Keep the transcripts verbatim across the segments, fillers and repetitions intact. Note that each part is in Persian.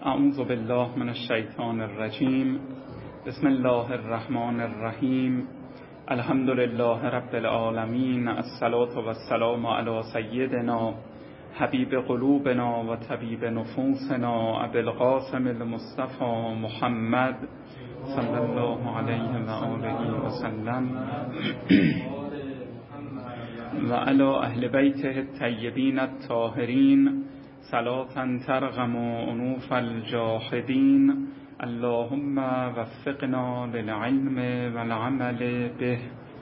اعوذ بالله من الشیطان الرجیم. بسم الله الرحمن الرحیم. الحمد لله رب العالمین. الصلاة و السلام علی سیدنا حبیب قلوبنا و طبیب نفوسنا ابی القاسم المصطفى محمد صلی الله علیه و آله و سلم و علی اهل بیته الطیبین الطاهرین صلاة ترغم انوف الجاحدین. اللهم وفقنا للعلم والعمل به.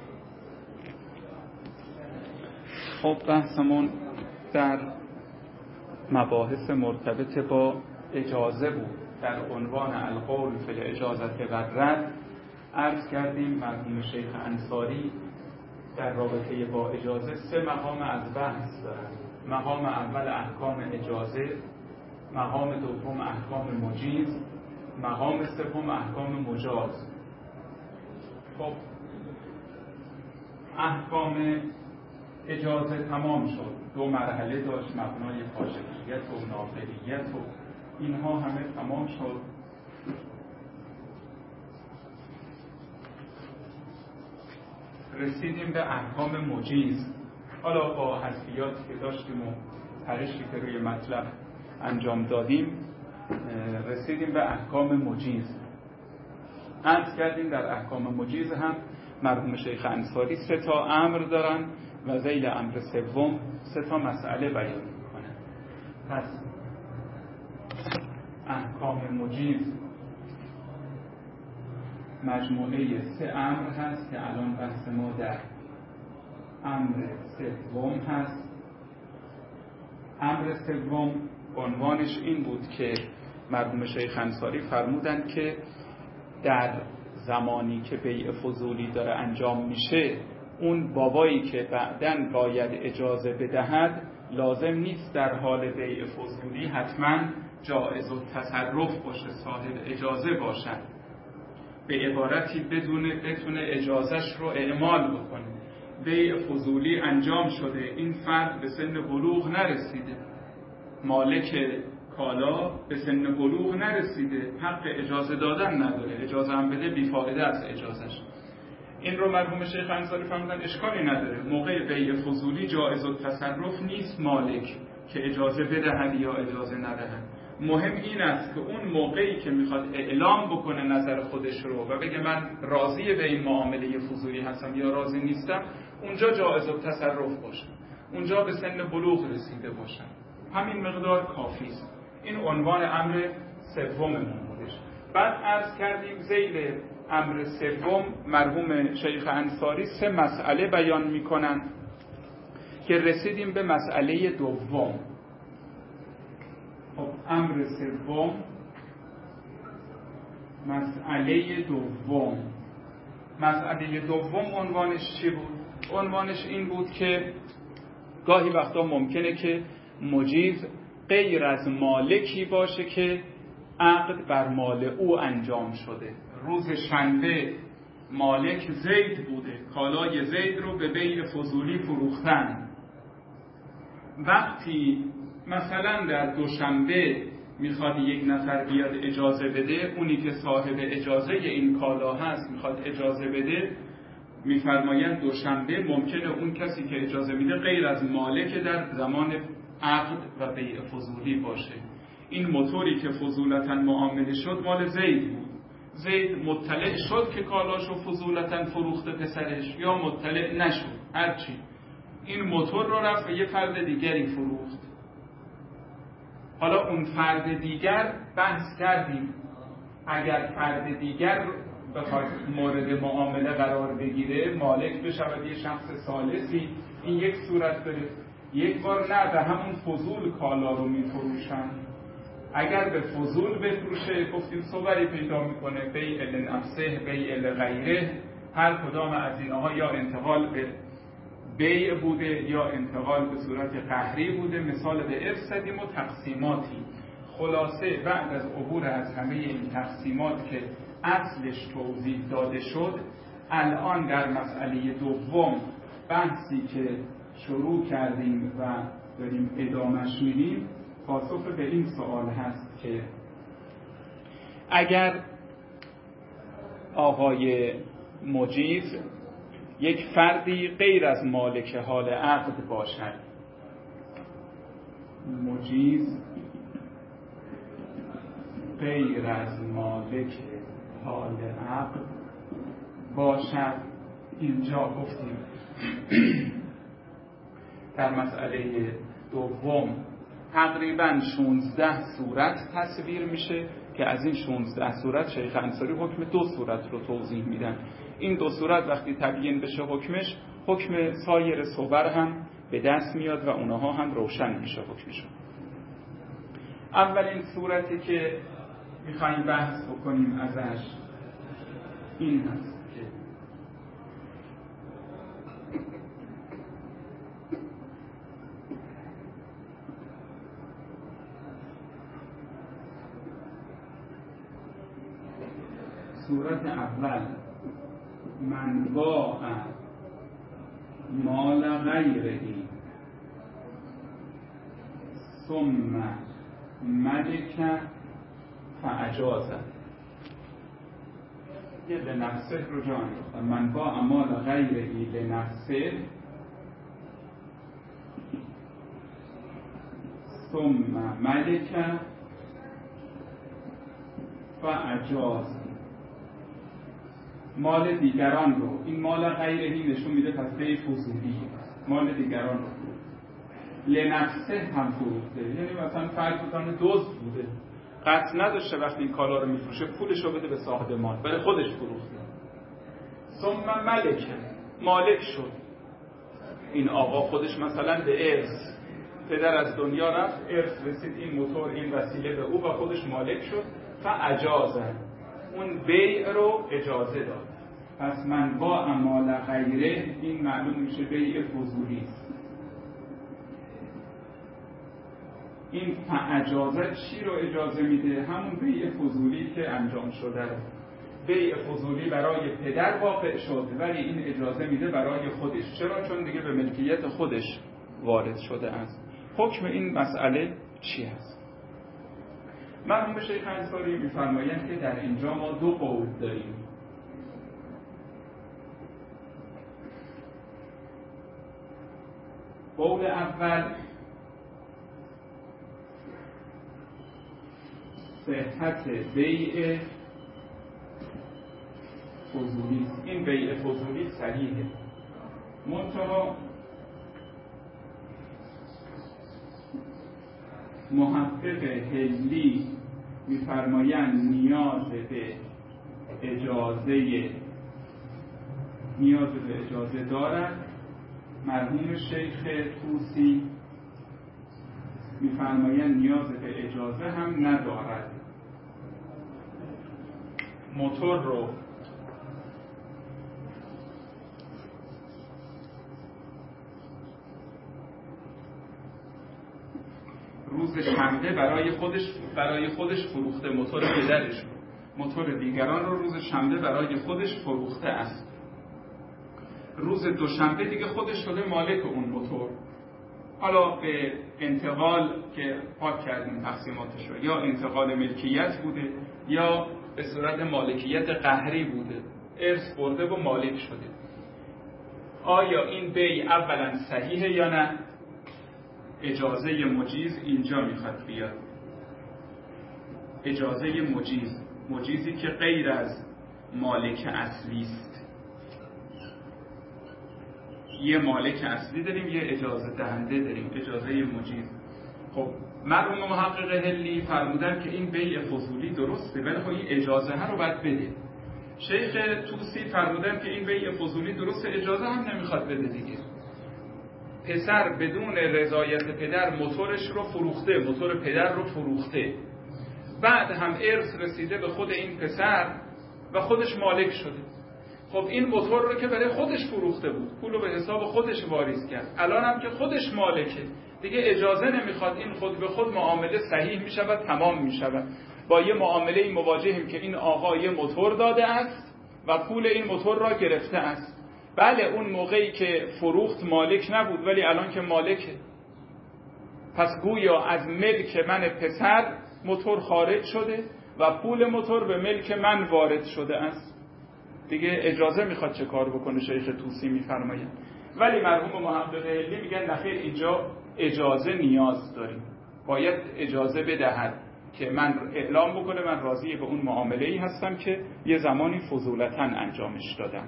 خب بحثمون در مباحث مرتبط با اجازه بود. در عنوان القول فی الاجازة و الرد عرض کردیم مرحوم شیخ انصاری در رابطه با اجازه سه مقام از بحث دارند. مقام اول احکام اجازه، مقام دوم احکام مجیز، مقام سوم احکام مجاز. خب احکام اجازه تمام شد، دو مرحله داشت، مبنای پاشگیت و نافلیت و اینها همه تمام شد. رسیدیم به احکام مجیز. حالا با حذفیاتی که داشتیم و پرشی که روی مطلب انجام دادیم رسیدیم به احکام مجیز. عرض کردیم در احکام مجیز هم مرحوم شیخ انصاری سه تا امر دارن و ذیل امر سوم سه تا مسئله بیان میکنن. پس احکام مجیز مجموعه سه امر هست که الان بحث ما در امر سوم هست. امر سوم عنوانش این بود که مرحوم شیخ انصاری فرمودند که در زمانی که بیع فضولی داره انجام میشه، اون بابایی که بعداً باید اجازه بدهد لازم نیست در حال بیع فضولی حتما جائز التصرف باشه، صاحب اجازه باشد. به عبارتی بدونه بتونه اجازهش رو اعمال بکنه. بیع فضولی انجام شده، این فرد به سن بلوغ نرسیده، مالک کالا به سن بلوغ نرسیده، حق اجازه دادن نداره، اجازه هم بده بیفایده از اجازهش. این رو مرحوم شیخ انصاری فرمودن اشکالی نداره، موقع بیع فضولی جائز التصرف نیست مالک که اجازه بدهد یا اجازه ندهد. مهم این است که اون موقعی که میخواد اعلام بکنه نظر خودش رو و بگه من راضی به این معامله فضولی هستم یا راضی نیستم، اونجا جائز التصرف باشه، اونجا به سن بلوغ رسیده باشن، همین مقدار کافی است. این عنوان امر سوممون بودش. بعد عرض کردیم ذیل امر سوم مرحوم شیخ انصاری سه مسئله بیان میکنن که رسیدیم به مسئله دوم. خب امر سوم، مسئله دوم مسئله دوم عنوانش چی بود؟ عنوانش این بود که گاهی وقتا ممکنه که مجیز غیر از مالکی باشه که عقد بر مال او انجام شده. روز شنبه مالک زید بوده، کالای زید رو به بیع فضولی فروختن. وقتی مثلا در دوشنبه میخواد یک نفر بیاد اجازه بده، اونی که صاحب اجازه این کالا هست میخواد اجازه بده، میفرمایند دوشنبه ممکنه اون کسی که اجازه میده غیر از مالک در زمان عقد و بیع فضولی باشه. این موتوری که فضولتا معامله شد مال زید بود، زید مطلع شد که کالاشو فضولتا فروخته پسرش یا مطلع نشد، هرچی این موتور رو رفت و یه فرد دیگری فروخت. حالا اون فرد دیگر بحث کردیم اگر فرد دیگر بخواد مورد معامله قرار بگیره، مالک بشود یه شخص ثالثی، این یک صورت داره. یک بار نه به همون فضول کالا رو میفروشن. اگر به فضول بفروشه گفتیم صوری پیدا میکنه، بیع لنفسه بیع لغیره، هر کدام از اینها یا انتقال به بیع بوده یا انتقال به صورت قهری بوده. مثال به ارث زدیم و تقسیماتی. خلاصه بعد از عبور از همه این تقسیمات که اصلش توضیح داده شد، الان در مسئله دوم بحثی که شروع کردیم و داریم ادامهش میدیم پاسخ به این سوال هست که اگر آقای مجیز یک فردی غیر از مالک حال عقد باشد، مجیز غیر از مالک حال عقد باشد، اینجا گفتیم در مسئله دوم تقریباً شانزده صورت تصویر میشه که از این شانزده صورت شیخ انصاری حکم دو صورت رو توضیح میدن. این دو صورت وقتی تبیین بشه حکمش، حکم سایر صور هم به دست میاد و اونها هم روشن میشه حکمشون. اولین صورتی که میخوایم بحث بکنیم ازش این هست که صورت اول من باع مال غیره ثم ملک فاجازه، یه لنفسه رو جا انداختن. من باع مال غیره لنفسه ثم ملک فاجازه، مال دیگران رو، این مال غیرهی نشون میده پس به فضولی مال دیگران رو لنفسه هم فروخته، یعنی مثلا فرض کنید دزد بوده، قصد نداشته وقتی این کالا رو میفروشه پولش رو بده به صاحب مال، برای خودش فروخته. ثم ملک، مالک شد، این آقا خودش مثلا به ارث، پدر از دنیا رفت، ارث رسید این موتور این وسیله به او و خودش مالک شد، فاجازه، اون بیع رو اجازه داد. پس من با مال غیره، این معلوم میشه بیع فضولی است. این فاجازه چی رو اجازه میده؟ همون بیع فضولی که انجام شده رو. بیع فضولی برای پدر واقع شد ولی این اجازه میده برای خودش. چرا؟ چون دیگه به ملکیت خودش وارد شده است. حکم این مسئله چی هست؟ مرحوم شیخ انصاری می‌فرمایند که در اینجا ما دو قول داریم. قول اول صحت بیع فضولی، این بیع فضولی صحیحه، منتها محقق هلی می‌فرمایند نیاز به اجازه نیاز به اجازه دارد. مرحوم شیخ طوسی می‌فرمایند نیاز به اجازه هم ندارد. موتور رو روز شنبه برای خودش برای خودش فروخته، موتور پدرش، موتور دیگران رو روز شنبه برای خودش فروخته است. روز دوشنبه دیگه خودش شده مالک اون موتور. حالا به انتقال که پاک کردیم تقسیماتش رو، یا انتقال ملکیت بوده یا به صورت مالکیت قهری بوده، ارث برده و مالک شده. آیا این بیع اولا صحیحه یا نه؟ اجازه مجیز اینجا میخواد بیاد. اجازه مجیز، مجیزی که غیر از مالک اصلی است. یه مالک اصلی داریم، یه اجازه دهنده داریم، اجازه مجیز. خب مرحوم محقق هلی فرمودن که این بیع فضولی درسته ولی خب این اجازه ها رو باید بده. شیخ طوسی فرمودن که این بیع فضولی درسته، اجازه هم نمیخواد بده دیگه. پسر بدون رضایت پدر موتورش رو فروخته، موتور پدر رو فروخته، بعد هم ارث رسیده به خود این پسر و خودش مالک شده. خب این موتور رو که برای خودش فروخته بود، پول رو به حساب خودش واریز کرد، الان هم که خودش مالکه دیگه اجازه نمیخواد، این خود به خود معامله صحیح میشود، تمام میشود. با یه معامله مواجهیم که این آقا یه موتور داده است و پول این موتور را گرفته است. بله اون موقعی که فروخت مالک نبود ولی الان که مالکه، پس گویا از ملک من پسر موتور خارج شده و پول موتور به ملک من وارد شده است. دیگه اجازه میخواد چه کار بکنه شیخ طوسی میفرماید. ولی مرحوم محقق حلی میگن نخیر، اینجا اجازه نیاز داریم، باید اجازه بدهد که من اعلام بکنه من راضی به اون معامله‌ای هستم که یه زمانی فضولتاً انجامش دادم.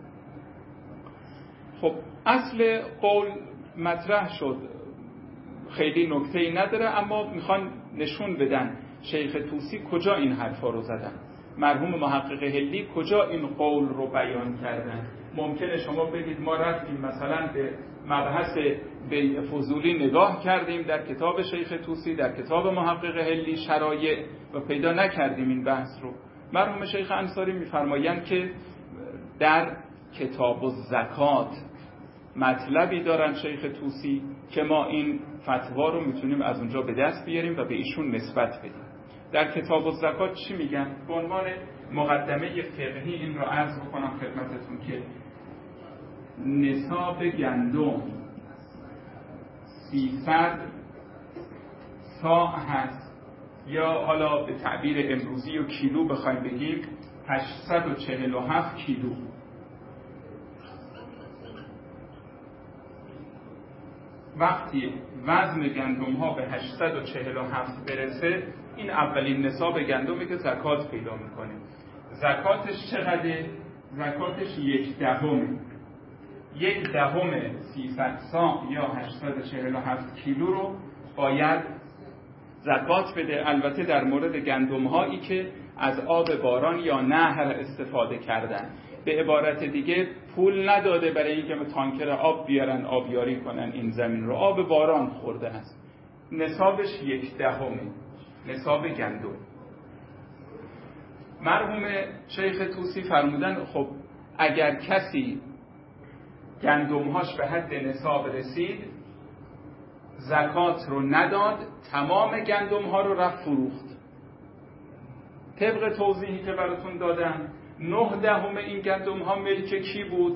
خب اصل قول مطرح شد، خیلی نکته‌ای نداره، اما میخوان نشون بدن شیخ طوسی کجا این حرفا رو زدن، مرحوم محقق حلی کجا این قول رو بیان کردن. ممکنه شما بگید ما رفتیم مثلا به مبحث بیع فضولی نگاه کردیم در کتاب شیخ طوسی، در کتاب محقق حلی شرایع، و پیدا نکردیم این بحث رو. مرحوم شیخ انصاری میفرمایند که در کتاب الزکات مطلبی دارن شیخ طوسی که ما این فتوا رو میتونیم از اونجا به دست بیاریم و به ایشون نسبت بدیم. در کتاب الزکات چی میگن؟ به عنوان مقدمه فقهی این رو عرض بکنم خدمتتون که نصاب گندم سیصد صاع هست، یا حالا به تعبیر امروزی و کیلو بخوایم بگیم هشتصد و چهل و هفت کیلو. وقتی وزن گندم ها به هشتصد و چهل و هفت برسه، این اولین نصاب گندمی که زکات پیدا میکنه. زکاتش چقدره؟ زکاتش یک دهم. یک دهم سیصد صاع یا هشتصد و چهل و هفت کیلو رو باید زکات بده. البته در مورد گندم هایی که از آب باران یا نهر استفاده کردن، به عبارت دیگه پول نداده برای اینکه تانکر آب بیارن آبیاری کنن این زمین رو، آب باران خورده است. نصابش یک دهمه، نصاب گندم. مرحوم شیخ طوسی فرمودن خب اگر کسی گندمهاش به حد نصاب رسید، زکات رو نداد، تمام گندمها رو رفت فروخت. طبق توضیحی که براتون دادم، نه دهم این گندمها ملک کی بود؟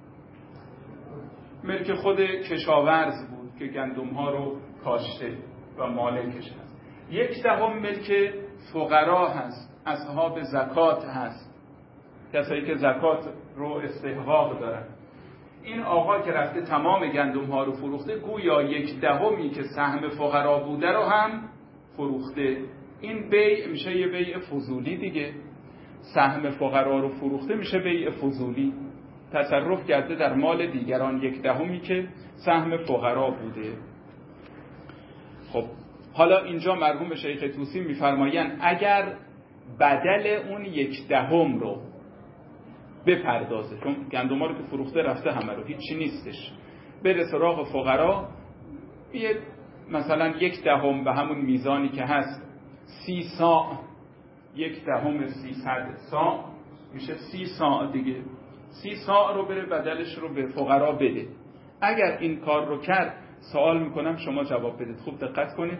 ملک خود کشاورز بود که گندمها رو کاشته و مالکش هست. یک دهم ملک فقرا هست، اصحاب زکات هست، کسایی که زکات رو استحقاق دارن. این آقا که رفته تمام گندم ها رو فروخته، گویا یک دهمی که سهم فقرا بوده رو هم فروخته. این بیع میشه یه بیع فضولی دیگه. سهم فقرا رو فروخته میشه بیع فضولی، تصرف کرده در مال دیگران، یک دهمی که سهم فقرا بوده. خب حالا اینجا مرحوم شیخ طوسی میفرمایند اگر بدل اون یک دهم رو بپردازه، چون گندم‌ها رو که فروخته رفته همه رو، هیچی نیستش، بره سراغ فقرا، بیه مثلا یک دهم به همون میزانی که هست سی صاع، یک دهم سیصد صاع میشه سی صاع دیگه، سی صاع رو بره بدلش رو به فقرا بده. اگر این کار رو کرد، سوال میکنم شما جواب بدید، خوب دقت کنید.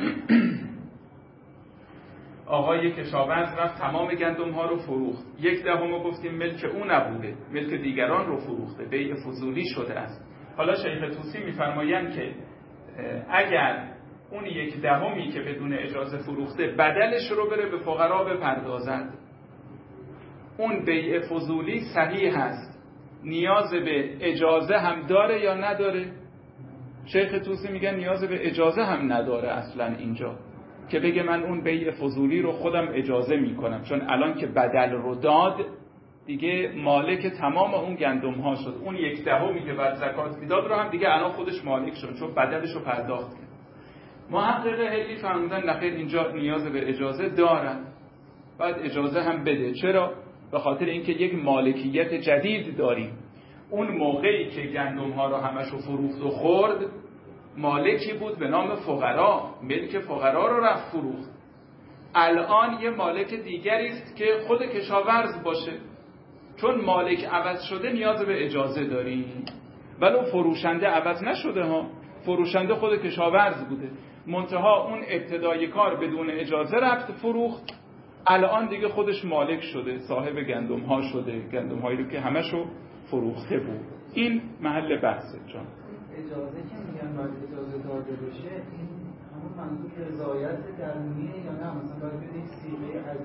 آقای کشاورز رفت تمام گندم ها رو فروخت، یک دهم رو گفتیم ملک او نبوده، ملک دیگران رو فروخته، بیع فضولی شده است. حالا شیخ طوسی میفرمایند که اگر اون یک دهمی که بدون اجازه فروخته بدلش رو بره به فقرا بپردازد، اون بیع فضولی صحیح هست. نیاز به اجازه هم داره یا نداره؟ شیخ طوسی میگن نیاز به اجازه هم نداره اصلا اینجا، که بگه من اون بیع فضولی رو خودم اجازه میکنم، چون الان که بدل رو داد دیگه مالک تمام اون گندم ها شد. اون یک دهمی که بعد زکات میداد رو هم دیگه الان خودش مالک شد، چون بدلش رو پرداخت کرد. محقق حلی فرمودن نخیر، اینجا نیاز به اجازه دارن، بعد اجازه هم بده. چرا؟ به خاطر اینکه یک مالکیت جدید داریم. اون موقعی که گندم ها رو همشو فروخت و خورد، مالکی بود به نام فقرا، ملک فقرا رو رفت فروخت. الان یه مالک دیگری است که خود کشاورز باشه، چون مالک عوض شده نیاز به اجازه داری. ولو فروشنده عوض نشده ها، فروشنده خود کشاورز بوده، منتها اون ابتدای کار بدون اجازه رفت فروخت، الان دیگه خودش مالک شده، صاحب گندم ها شده، گندم هایی رو که همشو فروخته بود. این محل بحثه. جان اجازه که میگن باید اجازه داده بشه، این همون منظور رضایت درونیه یا نه؟ مثلا باید بده یک سیغه از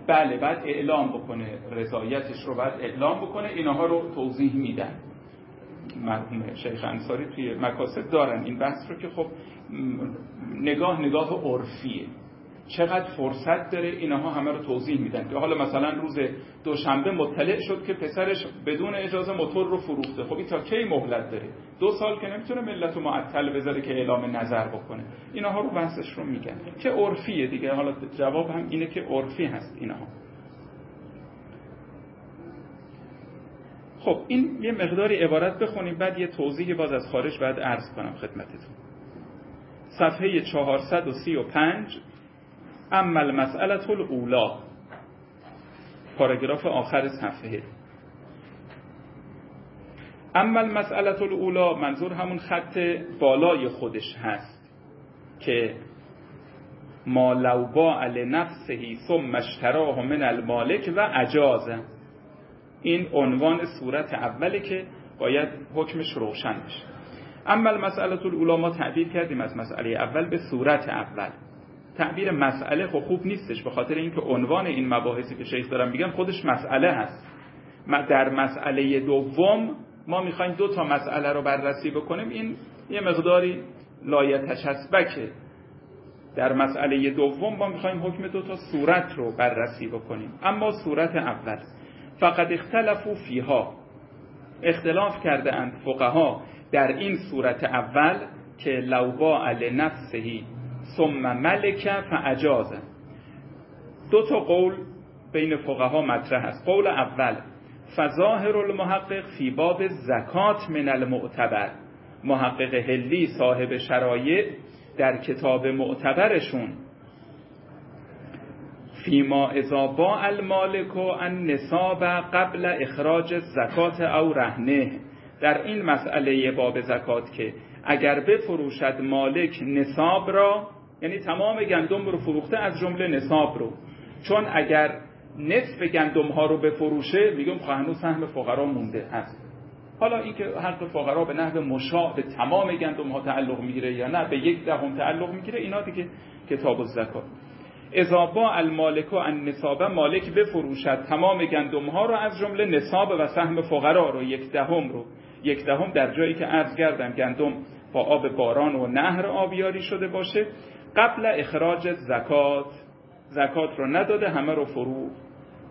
بله بعد اعلام بکنه، رضایتش رو بعد اعلام بکنه. اینها رو توضیح میدن. مرحوم شیخ انصاری توی مکاسب دارن این بحث رو که خب نگاه نگاه عرفیه، چقدر فرصت داره، اینها همه رو توضیح میدن که حالا مثلا روز دوشنبه مطلع شد که پسرش بدون اجازه موتور رو فروخته. خب این تا کی مهلت داره؟ دو سال که نمیتونه ملت رو معطل بذاره که اعلام نظر بکنه. اینها رو بحثش رو میگن که عرفیه دیگه. حالا جواب هم اینه که عرفی هست اینها. خب این یه مقداری عبارت بخونیم، بعد یه توضیح باز از خارج بعد عرض کنم خدمتتون. صفحه چهارصد و سی و پنج، اما المسئله الاولی، پاراگراف آخر صفحه. اما المسئله الاولی منظور همون خط بالای خودش هست که ما لو باع لنفسه ثم اشتراه من المالک و اجازه. این عنوان صورت اوله که باید حکمش روشن بشه. اما المسئله الاولی ما تعبیر کردیم از مسئله اول به صورت اول. تعبیر مسئله خب خوب نیستش، به خاطر اینکه عنوان این مباحثی که شیخ دارن میگن خودش مسئله هست. ما در مسئله دوم ما میخوایم دو تا مسئله رو بررسی بکنیم، این یه مقداری لایتچسبکه. در مسئله دوم ما میخوایم حکم دو تا صورت رو بررسی بکنیم. اما صورت اول فقط اختلفوا فیها، اختلاف کرده اند فقها در این صورت اول که لو باع لنفسه ثم ملک فاجازه. دو تا قول بین فقها مطرح است. قول اول فظاهر المحقق فی باب زکات من المعتبر، محقق هلی صاحب شرایع در کتاب معتبرشون فیما اذا باع المالک النصاب قبل اخراج زکات او رهنه، در این مسئله باب زکات که اگر بفروشد مالک نصاب را، یعنی تمام گندم رو فروخته از جمله نصاب رو، چون اگر نصف گندم ها رو بفروشه میگم هنوز سهم فقرا مونده است. حالا اینکه حق فقرا به نحو مشاع به تمام گندم ها تعلق میگیره یا نه به یک دهم تعلق میگیره، اینا دیگه کتاب الزکات. اذا باع المالک النصاب، مالک بفروشد تمام گندم ها رو از جمله نصاب و سهم فقرا رو، یک دهم رو، یک دهم در جایی که عرض کردم گندم با آب باران و نهر آبیاری شده باشه، قبل اخراج زکات، زکات رو نداده همه رو فروخت.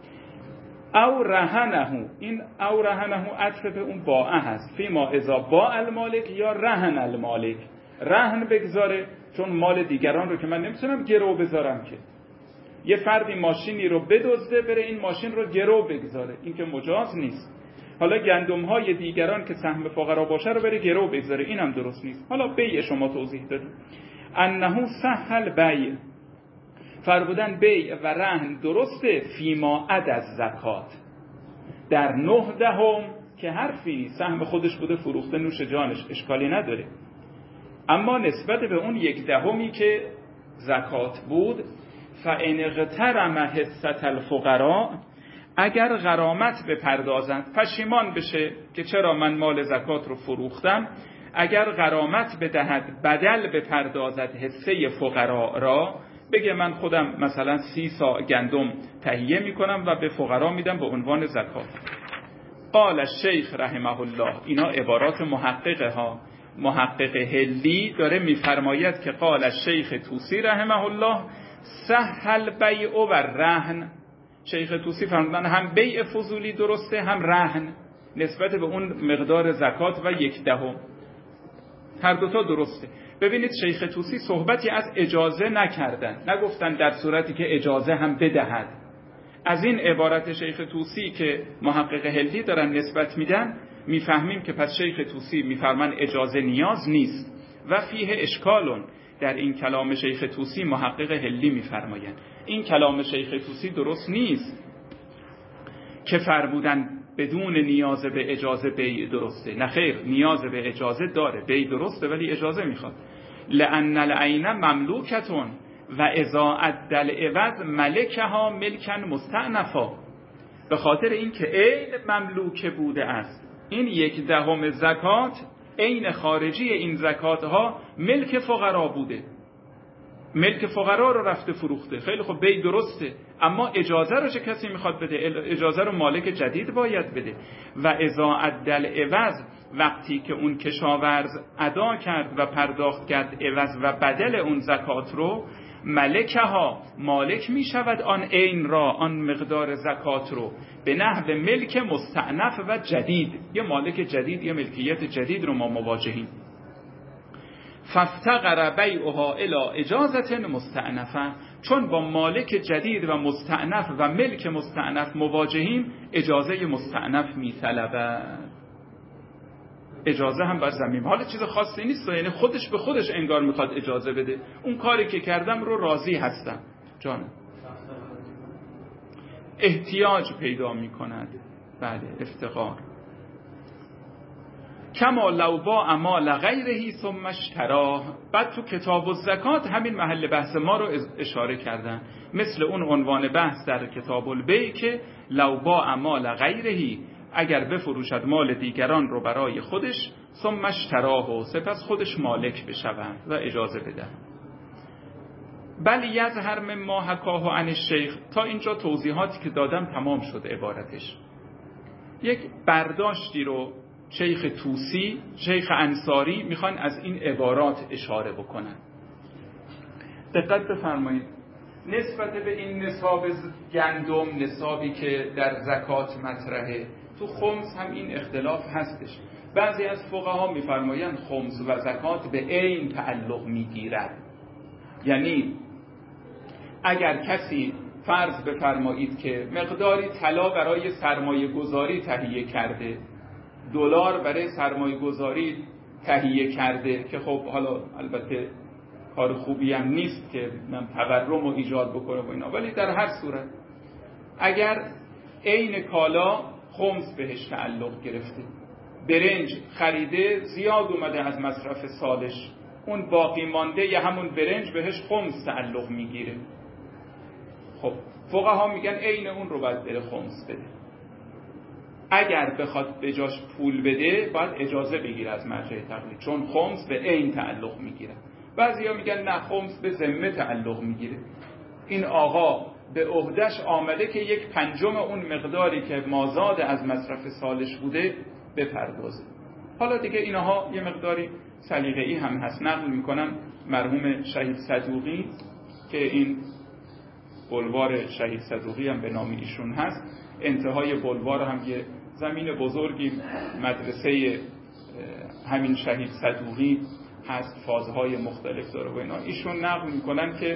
او رهنه، این او رهنه عطف به اون باعه هست. فیما اذا باع المالک یا رهن المالک، رهن بگذاره چون مال دیگران رو که من نمیتونم گرو بذارم که. یه فردی ماشینی رو بدزده بره این ماشین رو گرو بگذاره، این که مجاز نیست. حالا گندم های دیگران که سهم فقرا باشه رو بره گرو بگذاره، این هم درست نیست. حالا بیع شما توضیح دادیم. انه سهل بیع، فرمودن بیع و رهن درسته فیما عد از زکات، در نه دهم که حرفی سهم خودش بوده فروخته نوش جانش اشکالی نداره. اما نسبت به اون یک دهمی که زکات بود، فان اغترم حصة الفقراء، اگر غرامت بپردازند، پشیمان بشه که چرا من مال زکات رو فروختم، اگر غرامت بدهد بدل بپردازد حصه فقراء را، بگه من خودم مثلا سی سا گندم تهیه میکنم و به فقرا میدم به عنوان زکات. قال الشیخ رحمه الله، اینا عبارات محققه ها، محقق هلی داره میفرماید که قال الشیخ طوسی رحمه الله سهل بیع و رهن. شیخ طوسی فرمودن هم بیع فضولی درسته هم رهن نسبت به اون مقدار زکات و یک دهم، هر دوتا درسته. ببینید شیخ طوسی صحبتی از اجازه نکردن، نگفتن در صورتی که اجازه هم بدهد. از این عبارت شیخ طوسی که محقق هلی دارن نسبت میدن میفهمیم که پس شیخ طوسی میفرمان اجازه نیاز نیست و فیه اشکالون. در این کلام شیخ طوسی محقق هلی میفرمایند این کلام شیخ طوسی درست نیست که فرمودن بدون نیاز به اجازه بیع درسته. نه خیر، نیاز به اجازه داره، بیع درسته ولی اجازه میخواد. لأن العین مملوکتون و اذا عد العوض ملکها ملکا مستأنفا، به خاطر اینکه عین مملوک بوده است. این یک دهم زکات عین خارجی این زکات ها ملک فقرا بوده. ملک فقرا رو رفته فروخته، خیلی خب بی درسته، اما اجازه رو چه کسی میخواد بده؟ اجازه رو مالک جدید باید بده. و اذا عدل عوض، وقتی که اون کشاورز ادا کرد و پرداخت کرد عوض و بدل اون زکات رو، ملکها، مالک میشود آن عین را، آن مقدار زکات رو، به نحو ملک مستأنف و جدید. یه مالک جدید، یه ملکیت جدید رو ما مواجهیم. فافتقر بیعها الی اجازت مستأنفه، چون با مالک جدید و مستأنف و ملک مستأنف مواجهیم، اجازه مستأنف میطلبد. اجازه هم بر زمین، حالا چیز خاصی نیست، یعنی خودش به خودش انگار میخواد اجازه بده، اون کاری که کردم رو راضی هستم. جان احتیاج پیدا میکند، بله، افتقار. کما لو باع مال غیره ثم اشتراه. بعد تو کتاب الزکات همین محل بحث ما رو اشاره کردن، مثل اون عنوان بحث در کتاب البیع که لو باع مال غیره، اگر بفروشد مال دیگران رو برای خودش، ثم اشتراه، سپس خودش مالک بشود و اجازه بده. بل یظهر مما حکاه عن الشیخ. تا اینجا توضیحاتی که دادم تمام شد عبارتش. یک برداشتی رو شیخ طوسی، شیخ انصاری میخوان از این عبارات اشاره بکنن. دقت بفرمایید، نسبت به این نصاب گندم، نصابی که در زکات مطرحه، تو خمس هم این اختلاف هستش. بعضی از فقها میفرمایند خمس و زکات به عین تعلق میگیرد. یعنی اگر کسی فرض بفرمایید که مقداری طلا برای سرمایه گذاری تهیه کرده، دلار برای سرمایه گذاری تهیه کرده، که خب حالا البته کار خوبی هم نیست که من تورم رو ایجاد بکنه و اینا، ولی در هر صورت اگر عین کالا خمس بهش تعلق گرفته، برنج خریده زیاد اومده از مصرف سالش، اون باقی مانده یا همون برنج بهش خمس تعلق میگیره. خب فقها میگن عین اون رو باید بره خمس بده. اگر بخواد به جاش پول بده باید اجازه بگیره از مرجع تقلید، چون خمس به عین تعلق میگیره. بعضیا میگن نه، خمس به ذمه تعلق میگیره. این آقا به عهدهش آمده که یک پنجم اون مقداری که مازاد از مصرف سالش بوده بپردازه. حالا دیگه اینها یه مقداری سلیقه‌ای هم هست. نقل میکنم مرحوم شهید صدوقی که این بلوار شهید صدوقی هم به نام ایشون هست، انتهای بلوار هم یه زمین بزرگی مدرسه همین شهید صدوقی هست، فازهای مختلف داره و اینا. ایشون نقل میکنن که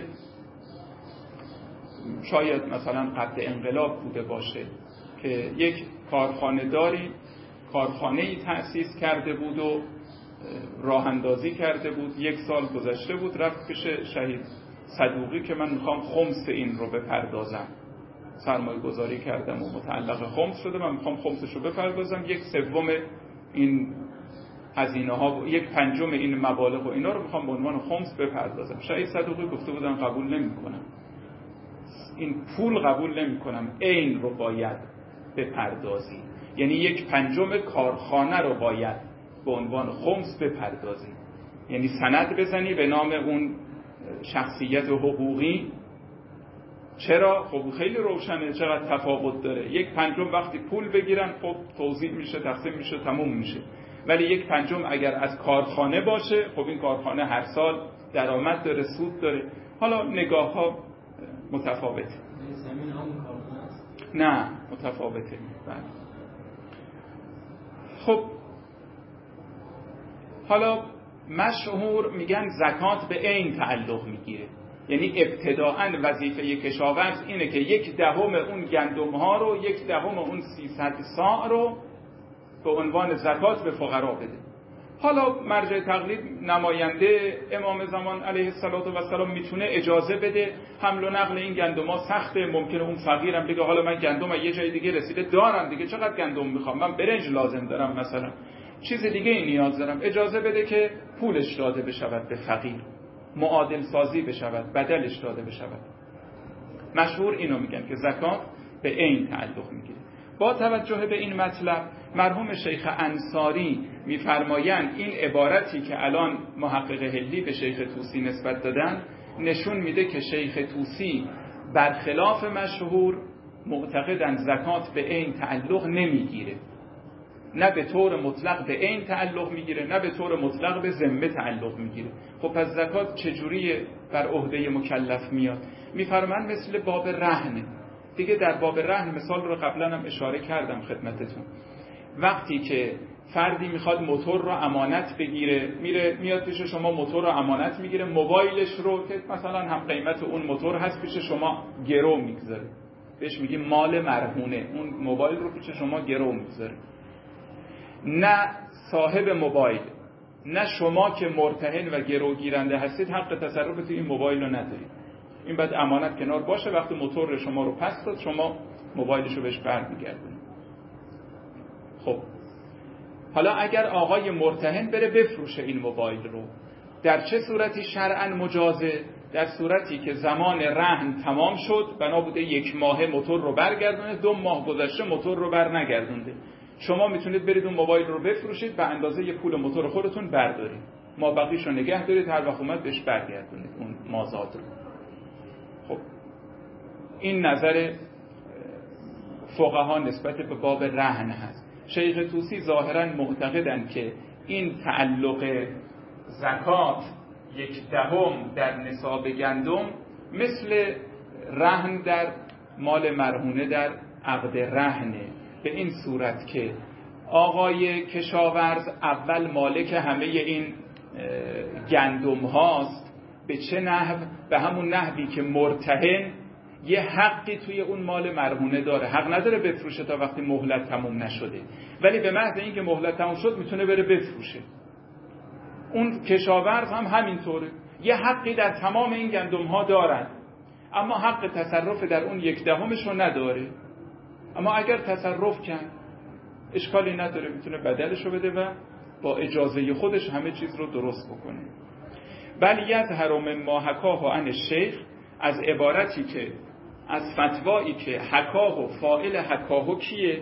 شاید مثلا قبل انقلاب بوده باشه که یک کارخانه داری کارخانه‌ای تأسیس کرده بود و راه اندازی کرده بود، یک سال گذشته بود، رفت پیش شهید صدوقی که من میخوام خمس این رو بپردازم، سرمایه گذاری کردم و متعلق خمس شده، من میخوام خمسش رو بپردازم، یک سوم این هزینه ها، یک پنجم این مبالغ و اینا رو میخوام به عنوان خمس بپردازم. شهید صدوقی گفته بودن قبول نمی کنم، این پول قبول نمی کنم، عین رو باید بپردازی، یعنی یک پنجم کارخانه رو باید به عنوان خمس بپردازی، یعنی سند بزنی به نام اون شخصیت حقوقی. چرا؟ خب خیلی روشنه چقدر تفاوت داره. یک پنجم وقتی پول بگیرن خب توزیع میشه، تقسیم میشه، تموم میشه، ولی یک پنجم اگر از کارخانه باشه، خب این کارخانه هر سال درآمد داره، سود داره. حالا نگاه ها متفاوته. زمین همون کارخانه است؟ نه متفاوته. بله. خب حالا مشهور میگن زکات به عین تعلق میگیره، یعنی ابتداءً وظیفه کشاورز اینه که یک دهم اون گندم ها رو، یک دهم اون سیصد صاع رو به عنوان زکات به فقرا بده. حالا مرجع تقلید نماینده امام زمان علیه السلام میتونه اجازه بده، حمل و نقل این گندم ها سخته، ممکنه اون فقیرم بگه حالا من گندم یه جای دیگه رسیده دارم دیگه، چقدر گندم میخوام، من برنج لازم دارم، مثلا چیز دیگه ای نیاز دارم، اجازه بده که پولش داده بشود به فقیر، معادل سازی بشود، بدلش داده بشود. مشهور اینو میگن که زکات به عین تعلق میگیره. با توجه به این مطلب مرحوم شیخ انصاری میفرمایند این عبارتی که الان محقق هلی به شیخ طوسی نسبت دادن نشون میده که شیخ طوسی برخلاف مشهور معتقدن زکات به عین تعلق نمیگیره، نه به طور مطلق به عین تعلق میگیره، نه به طور مطلق به ذمه تعلق میگیره. خب پس زکات چجوری بر عهده مکلف میاد؟ میفرمان مثل باب رهن دیگه. در باب رهن مثال رو قبلا هم اشاره کردم خدمتتون. وقتی که فردی میخواد موتور رو امانت بگیره، میره میاد پیش شما موتور رو امانت میگیره، موبایلش رو که مثلا هم قیمت اون موتور هست پیش شما گرو میگذاره، بهش میگه مال مرهونه، اون موبایل رو پیش شما گرو میگذاره. نه صاحب موبایل نه شما که مرتهن و گروگیرنده هستید حق تصرف تو این موبایل رو ندارید. این باید امانت کنار باشه، وقتی موتور شما رو پس داد شما موبایلش رو بهش برمیگردونید. خب حالا اگر آقای مرتهن بره بفروشه این موبایل رو، در چه صورتی شرعاً مجازه؟ در صورتی که زمان رهن تمام شد، بنا بوده یک ماه موتور رو برگردونه، دو ماه گذشته موتور رو بر نگردونده، شما میتونید برید اون موبایل رو بفروشید به اندازه یه پول موتور خودتون بردارید، ما بقیش رو نگه دارید، هر وقت اومد بهش برگردونید اون مازاد رو. خب این نظر فقها نسبت به باب رهن هست. شیخ طوسی ظاهراً معتقدند که این تعلق زکات یک دهم در نصاب گندم مثل رهن در مال مرهونه در عقد رهنه، به این صورت که آقای کشاورز اول مالک همه این گندم هاست، به چه نحو؟ به همون نحوی که مرتهن یه حقی توی اون مال مرهونه داره، حق نداره بفروشه تا وقتی مهلت تموم نشده، ولی به محض اینکه مهلت تموم شد میتونه بره بفروشه. اون کشاورز هم همینطوره، یه حقی در تمام این گندم ها دارن اما حق تصرف در اون یک دهمش رو نداره. اما اگر تصرف کرد اشکالی نداره، میتونه بدلش رو بده و با اجازه خودش همه چیز رو درست بکنه. بل یظهر مما حکاه عن الشیخ، از عبارتی که از فتوایی که حکاه و فاعل حکاه کیه؟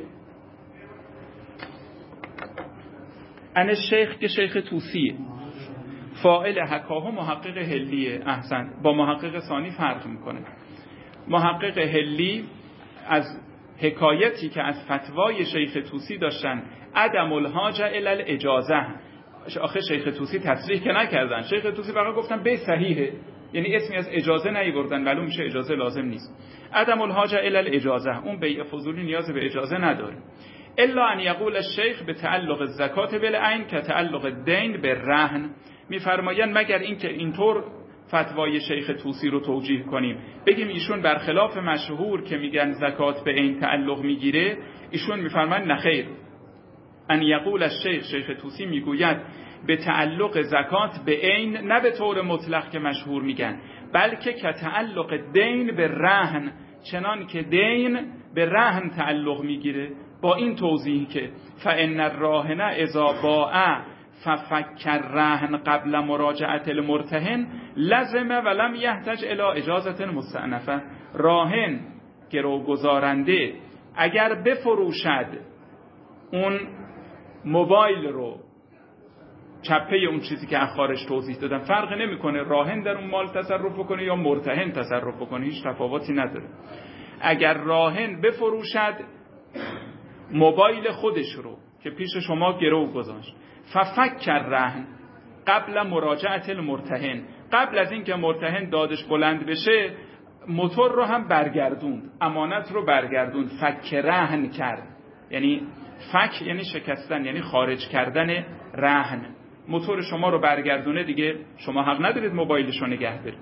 عن الشیخ که شیخ طوسیه، فاعل حکاه محقق هلیه. احسن، با محقق ثانی فرق میکنه. محقق هلی از حکایتی که از فتوای شیخ طوسی داشتن عدم الحاجه الی الاجازه، آخه شیخ طوسی تصریح که نکردن، شیخ طوسی فقط گفتن به صحیحه، یعنی اسمی از اجازه نیوردن، معلوم میشه اجازه لازم نیست. عدم الحاجه الی الاجازه، اون بیع فضولی نیاز به اجازه نداره. الا ان یقول الشیخ به تعلق الزکات بالعین که تعلق الدین به رهن، میفرمایند مگر اینکه اینطور فتوای شیخ طوسی رو توجیه کنیم بگیم ایشون برخلاف مشهور که میگن زکات به عین تعلق میگیره، ایشون میفرمایند نخیر. ان یقول الشیخ، شیخ طوسی میگوید به تعلق زکات به عین، نه به طور مطلق که مشهور میگن، بلکه که تعلق دین به رهن، چنان که دین به رهن تعلق میگیره، با این توضیح که فان الراهن اذا باع ففکر رهن قبل مراجعت المرتهن لزم ولم یحتاج الی اجازت مستأنفه. راهن گروگزارنده اگر بفروشد اون موبایل رو، چپه اون چیزی که اخارش توضیح دادم، فرق نمیکنه راهن در اون مال تصرف کنه یا مرتهن تصرف کنه، هیچ تفاوتی نداره. اگر راهن بفروشد موبایل خودش رو که پیش شما گرو گذاشت، ففکر رهن قبل مراجعت المرتهن، قبل از اینکه مرتهن دادش بلند بشه موتور رو هم برگردوند، امانت رو برگردوند، فک رهن کرد. یعنی فک یعنی شکستن، یعنی خارج کردن رهن. موتور شما رو برگردونه، دیگه شما حق ندارید موبایلش رو نگه دارید.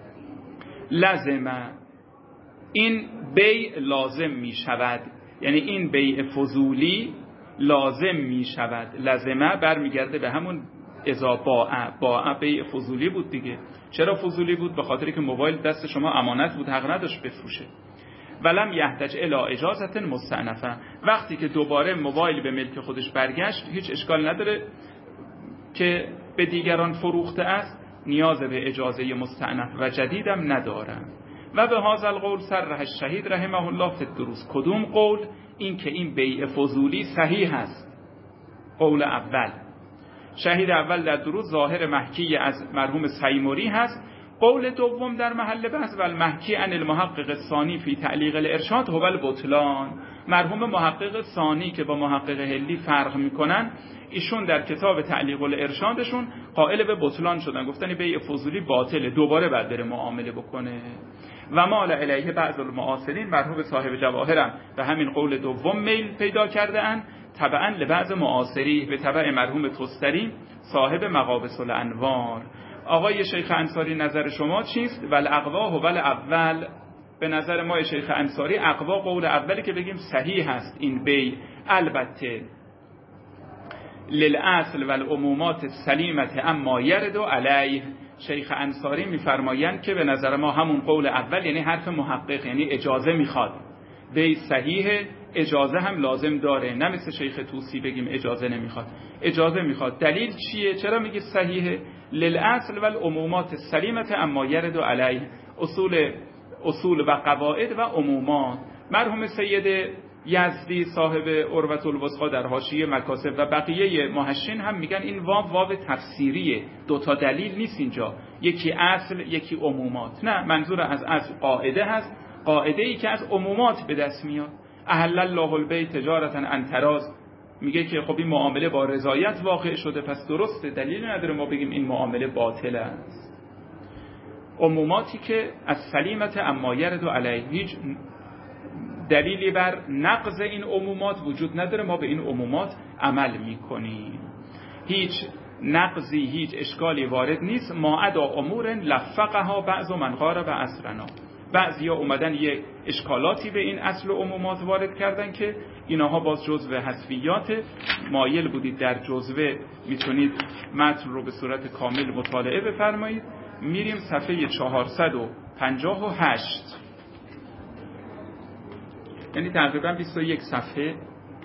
لازمه، این بیع لازم می شود، یعنی این بیع فضولی لازم می شود. لازمه برمیگرده به همون اذا باع، باع بیع فضولی بود دیگه. چرا فضولی بود؟ به خاطری که موبایل دست شما امانت بود، حق نداشت بفروشه. ولم یحتاج الی اجازت مستأنفه، وقتی که دوباره موبایل به ملک خودش برگشت هیچ اشکال نداره که به دیگران فروخته است، نیاز به اجازه مستأنف و جدیدم ندارم. و به هذا القول صرح الشهید رحمه الله فی الدروس. کدوم قول؟ این که این بیع فضولی صحیح است. قول اول، شهید اول در دروس ظاهر محکی از مرحوم سیموری هست. قول دوم در محل بحث و المحکی عن المحقق الثانی فی تعلیق الارشاد هو البطلان. مرحوم محقق ثانی که با محقق هلی فرق میکنن، ایشون در کتاب تعلیق الارشادشون قائل به بطلان شدن، گفتن بیع فضولی باطله، دوباره بعد بره معامله بکنه. و مال الیه بعض المعاصرین، مرحوم صاحب جواهرم به همین قول دوم میل پیدا کرده اند، تبعا لبعض معاصری به تبع مرحوم تستری صاحب مقابس الانوار. آقای شیخ انصاری نظر شما چیست؟ ول اقوا هو الاول. به نظر ما شیخ انصاری اقوا قول اولی که بگیم صحیح هست این بیع، البته للاصل و العمومات السلیمه اما یرد علیه. شیخ انصاری میفرمایند که به نظر ما همون قول اول یعنی حرف محقق، یعنی اجازه میخواد، بیع صحیحه، اجازه هم لازم داره، نه مثل شیخ طوسی بگیم اجازه نمیخواد، اجازه میخواد. دلیل چیه؟ چرا میگه صحیحه؟ للاصل و العمومات السلیمه اما یرد علیه، اصول اصول و قواعد و عمومات. مرحوم سید یزدی صاحب عروة الوثقی در حاشیه مکاسب و بقیه محشین هم میگن این واو واو تفسیریه، دوتا دلیل نیست اینجا، یکی اصل یکی عمومات. نه، منظور از اصل قاعده هست، قاعده ای که از عمومات به دست میاد. احل الله البیع تجارتا عن تراض، میگه که خب این معامله با رضایت واقع شده، پس درسته، دلیلی نداره ما بگیم این معامله باطل است. عموماتی که از سلیمت اما یرد علیه، هیچ دلیلی بر نقض این عمومات وجود نداره، ما به این عمومات عمل میکنیم، هیچ نقضی هیچ اشکالی وارد نیست. ما عدا امور لفقها بعض من قارب اصرنا، بعضیا اومدن یک اشکالاتی به این اصل و عمومات وارد کردن که اینها باز جزء حذفیات. مایل بودید در جزوه میتونید متن رو به صورت کامل مطالعه بفرمایید. میریم صفحه چهارصد و پنجاه و هشت، یعنی تقریبا بیست و یک صفحه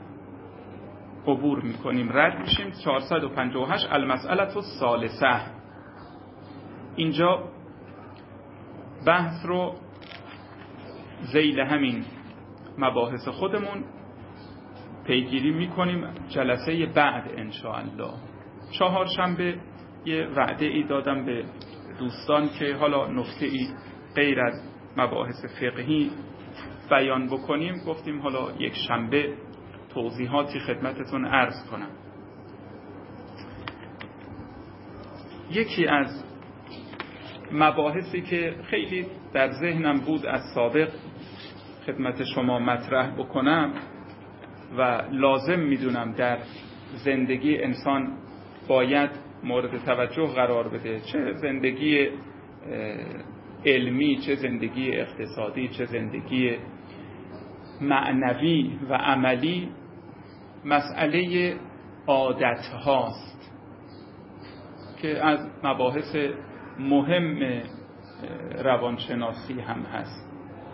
عبور میکنیم، رد میشیم. چهارصد و پنجاه و هشت المسئله الثالثه، اینجا بحث رو ذیل همین مباحث خودمون پیگیری میکنیم جلسه بعد انشاءالله. چهارشنبه یه وعده ای دادم به دوستان که حالا نکته ای غیر از مباحث فقهی بیان بکنیم، گفتیم حالا یک شنبه توضیحاتی خدمتتون عرض کنم. یکی از مباحثی که خیلی در ذهنم بود از سابق خدمت شما مطرح بکنم و لازم میدونم در زندگی انسان باید مورد توجه قرار بده، چه زندگی علمی، چه زندگی اقتصادی، چه زندگی معنوی و عملی، مسئله عادت هاست که از مباحث مهم روانشناسی هم هست.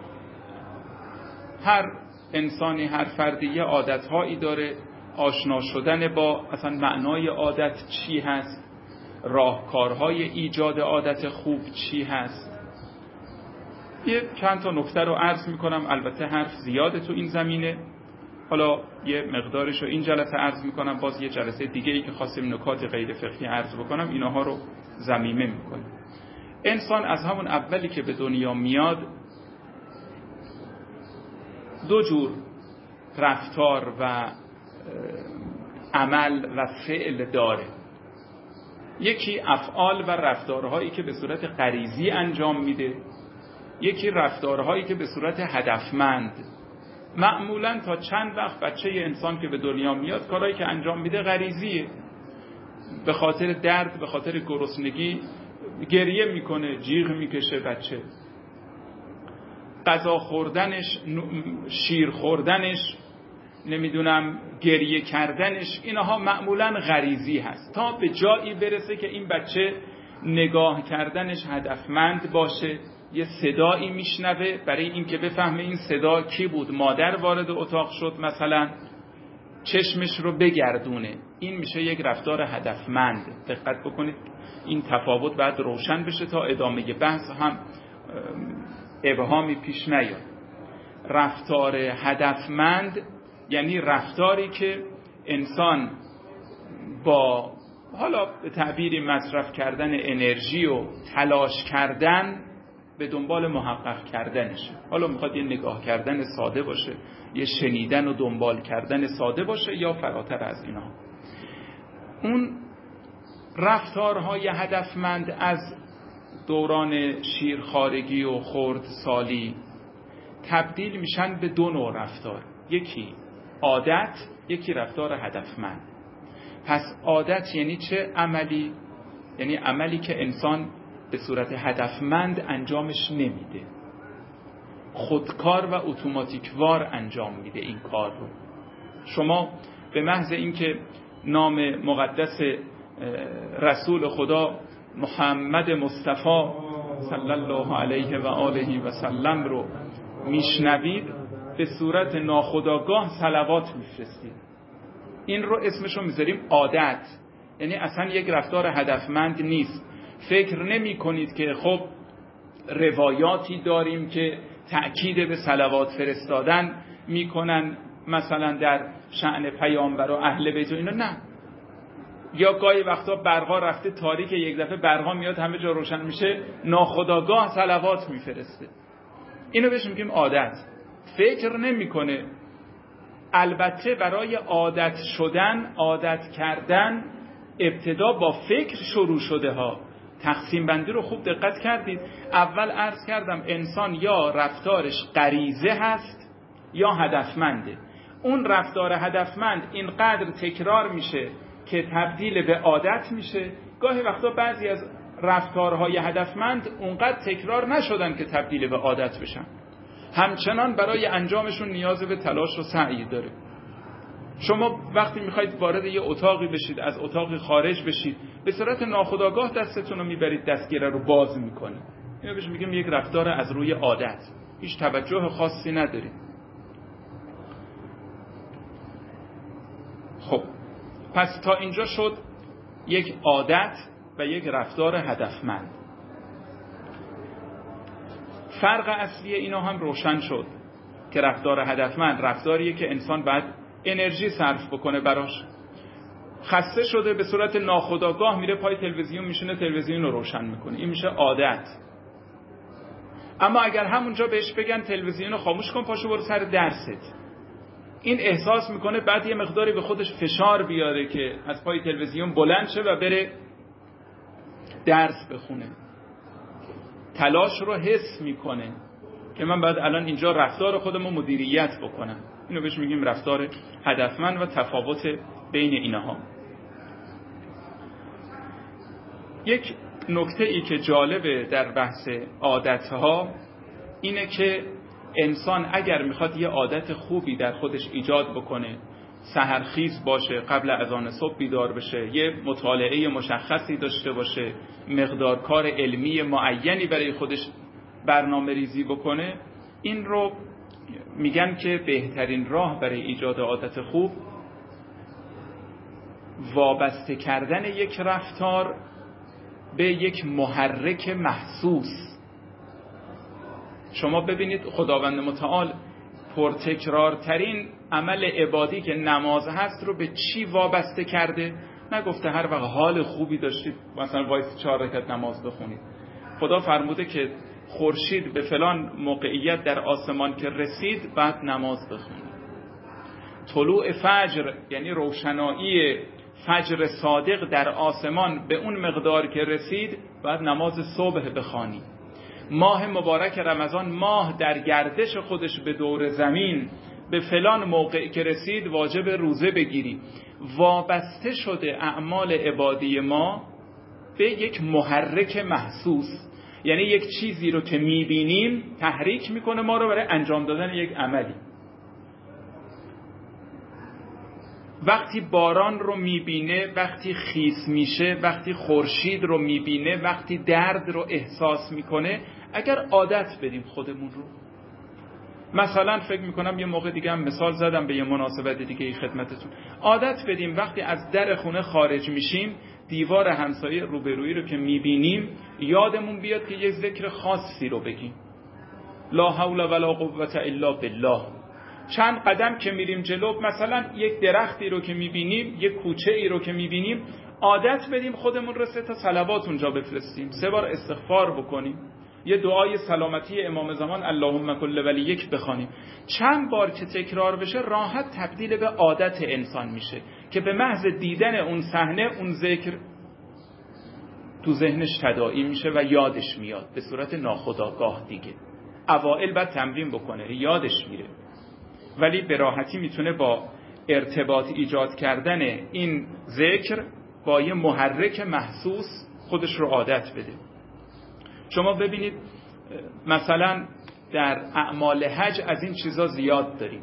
هر انسانی، هر فردی یه عادت هایی داره، آشنا شدن با اصلا معنای عادت چی هست، راهکارهای ایجاد عادت خوب چی هست. یه چند تا نکته رو عرض میکنم، البته حرف زیاده تو این زمینه، حالا یه مقدارش رو این جلسه عرض میکنم، باز یه جلسه دیگه ای که خواستیم نکات غیر فقهی عرض بکنم اینها رو ضمیمه میکنم. انسان از همون اولی که به دنیا میاد دو جور رفتار و عمل و فعل داره. یکی افعال و رفتارهایی که به صورت غریزی انجام میده، یکی رفتارهایی که به صورت هدفمند. معمولاً تا چند وقت بچه انسان که به دنیا میاد کارهایی که انجام میده غریزیه، به خاطر درد، به خاطر گرسنگی گریه میکنه، جیغ میکشه بچه، غذا خوردنش، شیر خوردنش، نمیدونم گریه کردنش، اینها معمولاً غریزی هست تا به جایی برسه که این بچه نگاه کردنش هدفمند باشه، یه صدایی میشنوه، برای اینکه بفهمه این صدا کی بود، مادر وارد اتاق شد مثلا، چشمش رو بگردونه، این میشه یک رفتار هدفمند. دقت بکنید این تفاوت باید روشن بشه تا ادامه بحث هم ابهامی پیش نیاد. رفتار هدفمند یعنی رفتاری که انسان با حالا به تعبیری مصرف کردن انرژی و تلاش کردن به دنبال محقق کردنشه. حالا میخواد یه نگاه کردن ساده باشه، یه شنیدن و دنبال کردن ساده باشه، یا فراتر از اینا. اون رفتارهای هدفمند از دوران شیرخوارگی و خردسالی تبدیل میشن به دو نوع رفتار، یکی عادت، یکی رفتار هدفمند. پس عادت یعنی چه عملی؟ یعنی عملی که انسان به صورت هدفمند انجامش نمیده، خودکار و اتوماتیکوار انجام میده این کار رو. شما به محض اینکه نام مقدس رسول خدا محمد مصطفی صلی الله علیه و آله و سلم رو میشنوید، به صورت ناخودآگاه صلوات میفرستید. این رو اسمشو میذاریم عادت، یعنی اصلا یک رفتار هدفمند نیست. فکر نمی کنید که خب روایاتی داریم که تأکید به صلوات فرستادن میکنن، مثلا در شأن پیامبر و اهل بیت و اینا، نه. یا گاهی وقتا برقا رفته تاریک، یک دفعه برقا میاد همه جا روشن میشه، ناخودآگاه صلوات میفرسته. اینو بهش میگیم عادت. فکر نمیکنه. البته برای عادت شدن، عادت کردن ابتدا با فکر شروع شده ها. تقسیم بندی رو خوب دقت کردید. اول عرض کردم انسان یا رفتارش غریزه هست یا هدفمنده. اون رفتار هدفمند اینقدر تکرار میشه که تبدیل به عادت میشه. گاهی وقتا بعضی از رفتارهای هدفمند اونقدر تکرار نشدن که تبدیل به عادت بشن، همچنان برای انجامشون نیاز به تلاش و سعی داره. شما وقتی میخواید وارد یه اتاقی بشید، از اتاقی خارج بشید، به صورت ناخودآگاه دستتون رو میبرید، دستگیره رو باز میکنید. اینو بهش میگیم یک رفتار از روی عادت، هیچ توجه خاصی ندارید. خب پس تا اینجا شد یک عادت و یک رفتار هدفمند. فرق اصلی اینا هم روشن شد که رفتار هدفمند رفتاریه که انسان باید انرژی صرف بکنه براش. خسته شده، به صورت ناخودآگاه میره پای تلویزیون میشینه، تلویزیون رو روشن میکنه، این میشه عادت. اما اگر همونجا بهش بگن تلویزیون رو خاموش کن، پاشو برو سر درست، این احساس میکنه بعد یه مقداری به خودش فشار بیاره که از پای تلویزیون بلند شه و بره درس بخونه. تلاش رو حس میکنه که من باید الان اینجا رفتار خودم رو مدیریت بکنم. اینو بهش میگیم رفتار هدفمند و تفاوت بین اینها. یک نکته ای که جالبه در بحث عادتها اینه که انسان اگر میخواد یه عادت خوبی در خودش ایجاد بکنه، سحرخیز باشه، قبل اذان صبح بیدار بشه، یه مطالعه مشخصی داشته باشه، مقدار کار علمی معینی برای خودش برنامه ریزی بکنه، این رو میگن که بهترین راه برای ایجاد عادت خوب وابسته کردن یک رفتار به یک محرک محسوس. شما ببینید خداوند متعال پرتکرارترین عمل عبادی که نماز هست رو به چی وابسته کرده؟ نگفته هر وقت حال خوبی داشتید مثلا وایس چهار رکعت نماز بخونید. خدا فرموده که خورشید به فلان موقعیت در آسمان که رسید بعد نماز بخونید. طلوع فجر یعنی روشنایی فجر صادق در آسمان به اون مقدار که رسید بعد نماز صبح بخوانید. ماه مبارک رمضان، ماه در گردش خودش به دور زمین به فلان موقع که رسید واجب روزه بگیری. وابسته شده اعمال عبادی ما به یک محرک محسوس، یعنی یک چیزی رو که میبینیم تحریک میکنه ما رو برای انجام دادن یک عملی. وقتی باران رو میبینه، وقتی خیس میشه، وقتی خورشید رو میبینه، وقتی درد رو احساس میکنه، اگر عادت بدیم خودمون رو، مثلا فکر میکنم یه موقع دیگه هم مثال زدم به یه مناسبت دیگه ای خدمتتون، عادت بدیم وقتی از در خونه خارج میشیم دیوار همسایه روبرویی رو که میبینیم یادمون بیاد که یه ذکر خاصی رو بگیم، لا حول ولا قوة الا بالله. چند قدم که میریم جلو، مثلا یک درختی رو که میبینیم، یک کوچه ای رو که میبینیم، عادت بدیم خودمون رو سه تا صلوات اونجا بفرستیم، سه بار استغفار بکنیم، یه دعای سلامتی امام زمان اللهم کل ولیک بخوانیم. چند بار که تکرار بشه راحت تبدیل به عادت انسان میشه که به محض دیدن اون صحنه اون ذکر تو ذهنش تداعی میشه و یادش میاد به صورت ناخودآگاه. دیگه اوائل بعد تمرین بکنه یادش میره، ولی به راحتی میتونه با ارتباط ایجاد کردن این ذکر با یه محرک محسوس خودش رو عادت بده. شما ببینید مثلا در اعمال حج از این چیزا زیاد داریم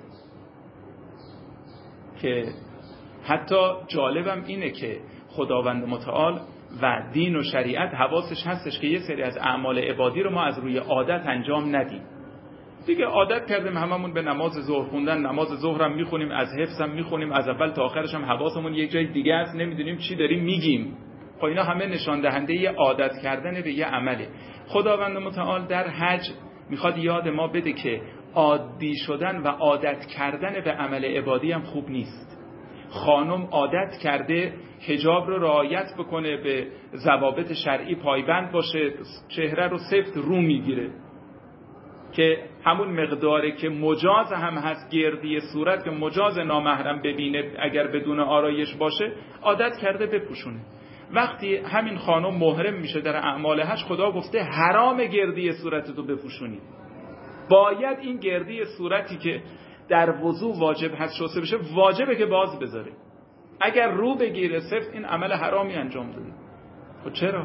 که حتی جالبم اینه که خداوند متعال و دین و شریعت حواسش هستش که یه سری از اعمال عبادی رو ما از روی عادت انجام ندیم. دیگه عادت کردیم هممون به نماز ظهر خوندن، نماز ظهرم میخونیم، از حفظم میخونیم، از اول تا آخرش هم حواسمون یک جای دیگه است، نمیدونیم چی داریم میگیم. خب اینا همه نشان دهنده یه عادت کردن به یه عمله. خداوند متعال در حج میخواد یاد ما بده که عادی شدن و عادت کردن به عمل عبادی هم خوب نیست. خانم عادت کرده حجاب رو رعایت بکنه، به ضوابط شرعی پایبند باشه، چهره رو سفت رو میگیره که همون مقداره که مجاز هم هست گردی صورت که مجاز نامحرم ببینه اگر بدون آرایش باشه عادت کرده بپوشونه. وقتی همین خانم محرم میشه در اعمال حج خدا گفته حرام گردی صورت تو بپوشونی، باید این گردی صورتی که در وضو واجب هست شسته بشه واجبه که باز بذاره. اگر رو بگیره سفت این عمل حرامی انجام داده. خب چرا؟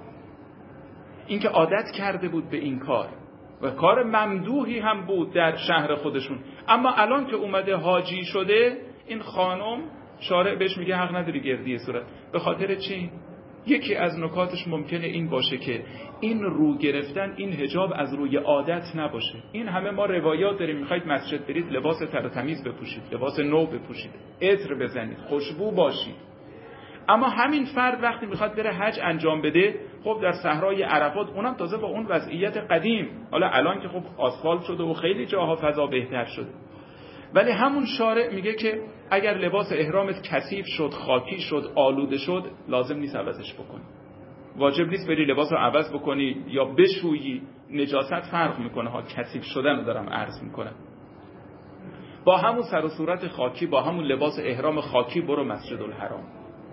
این که عادت کرده بود به این کار و کار ممدوحی هم بود در شهر خودشون، اما الان که اومده حاجی شده این خانم شارع بهش میگه حق نداری گردی صورت. به خاطر چی؟ یکی از نکاتش ممکنه این باشه که این رو گرفتن این حجاب از روی عادت نباشه. این همه ما روایات داریم، میخواید مسجد برید لباس تر و تمیز بپوشید، لباس نو بپوشید، عطر بزنید، خوشبو باشید. اما همین فرد وقتی میخواد بره حج انجام بده، خب در صحرای عرفات، اونم تازه با اون وضعیت قدیم، حالا الان که خب آسفالت شده و خیلی جاها فضا بهتر شده، ولی همون شارع میگه که اگر لباس احرامت کثیف شد، خاکی شد، آلوده شد، لازم نیست عوضش بکنی. واجب نیست بری لباس رو عوض بکنی یا بشویی، نجاست فرق میکنه ها، کثیف شدن رو دارم عرض میکنم. با همون سر و صورت خاکی، با همون لباس احرام خاکی برو مسجد الحرام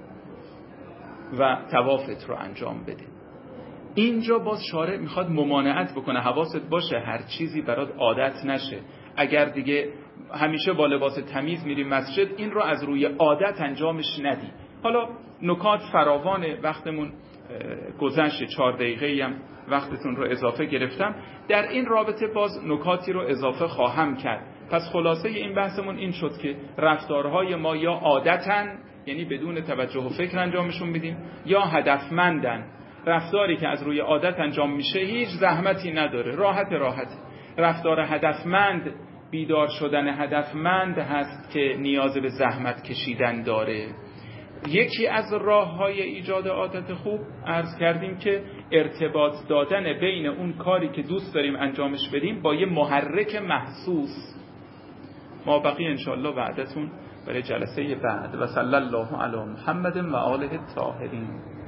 و طوافت رو انجام بده. اینجا باز شارع میخواد ممانعت بکنه، حواست باشه هر چیزی برات عادت نشه. اگر دیگه همیشه با لباس تمیز میری مسجد، این رو از روی عادت انجامش ندی. حالا نکات فراوانه، وقتمون گذشت، چهار دقیقه هم وقتتون رو اضافه گرفتم. در این رابطه باز نکاتی رو اضافه خواهم کرد. پس خلاصه این بحثمون این شد که رفتارهای ما یا عادتن، یعنی بدون توجه و فکر انجامشون میدیم، یا هدفمندن. رفتاری که از روی عادت انجام میشه هیچ زحمتی نداره، راحت راحت. رفتار هدفمند، بیدار شدن هدفمند هست که نیاز به زحمت کشیدن داره. یکی از راه‌های ایجاد عادت خوب عرض کردیم که ارتباط دادن بین اون کاری که دوست داریم انجامش بدیم با یه محرک محسوس. ما بقیه انشاءالله وعدتون برای جلسه بعد. و صلی الله علی محمد و آله الطاهرین.